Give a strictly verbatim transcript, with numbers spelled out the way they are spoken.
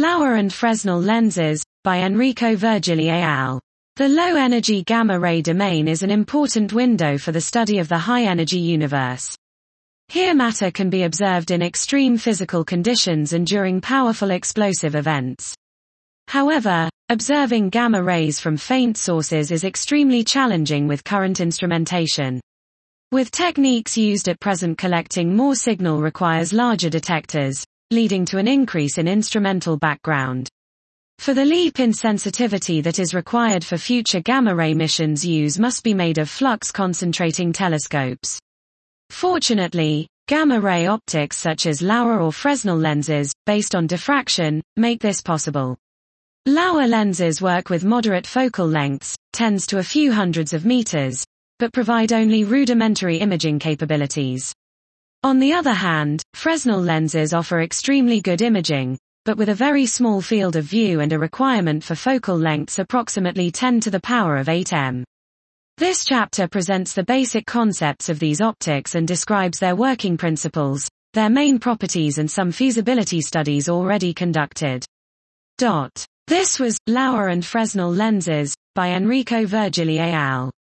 Lauer and Fresnel lenses, by Enrico Virgili et al. The low-energy gamma-ray domain is an important window for the study of the high-energy universe. Here matter can be observed in extreme physical conditions and during powerful explosive events. However, observing gamma rays from faint sources is extremely challenging with current instrumentation. With techniques used at present, collecting more signal requires larger detectors, leading to an increase in instrumental background. For the leap in sensitivity that is required for future gamma-ray missions, use must be made of flux-concentrating telescopes. Fortunately, gamma-ray optics such as Lauer or Fresnel lenses, based on diffraction, make this possible. Lauer lenses work with moderate focal lengths, tens to a few hundreds of meters, but provide only rudimentary imaging capabilities. On the other hand, Fresnel lenses offer extremely good imaging, but with a very small field of view and a requirement for focal lengths approximately ten to the power of eight meters. This chapter presents the basic concepts of these optics and describes their working principles, their main properties and some feasibility studies already conducted. This was Lauer and Fresnel lenses, by Enrico Virgili et al.